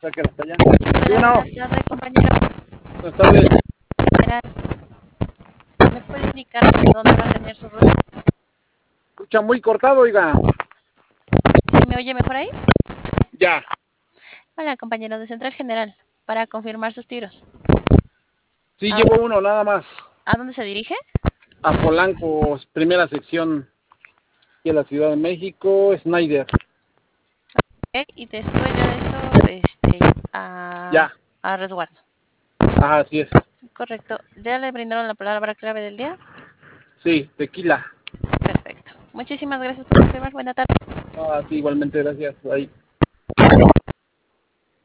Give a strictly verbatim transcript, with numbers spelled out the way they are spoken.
pensaba que era hasta allá. Sí, Hola, no, buenas tardes, compañero. buenas tardes. General, ¿me puede indicar hacia dónde va a tener su ruta? Escucha muy cortado, oiga. ¿Sí me oye mejor ahí? Ya, Hola, compañero de Central General, para confirmar sus tiros. sí ¿A, llevo uno nada más. a dónde se dirige? A Polanco, primera sección, aquí en la Ciudad de México, Snyder. Ok, y después de eso, este, a, Ya, a resguardo. ajá, así es. Correcto. ¿Ya le brindaron la palabra clave del día? Sí, tequila. Perfecto. Muchísimas gracias por confirmar. Buena tarde. Ah, sí, igualmente, gracias. Ahí.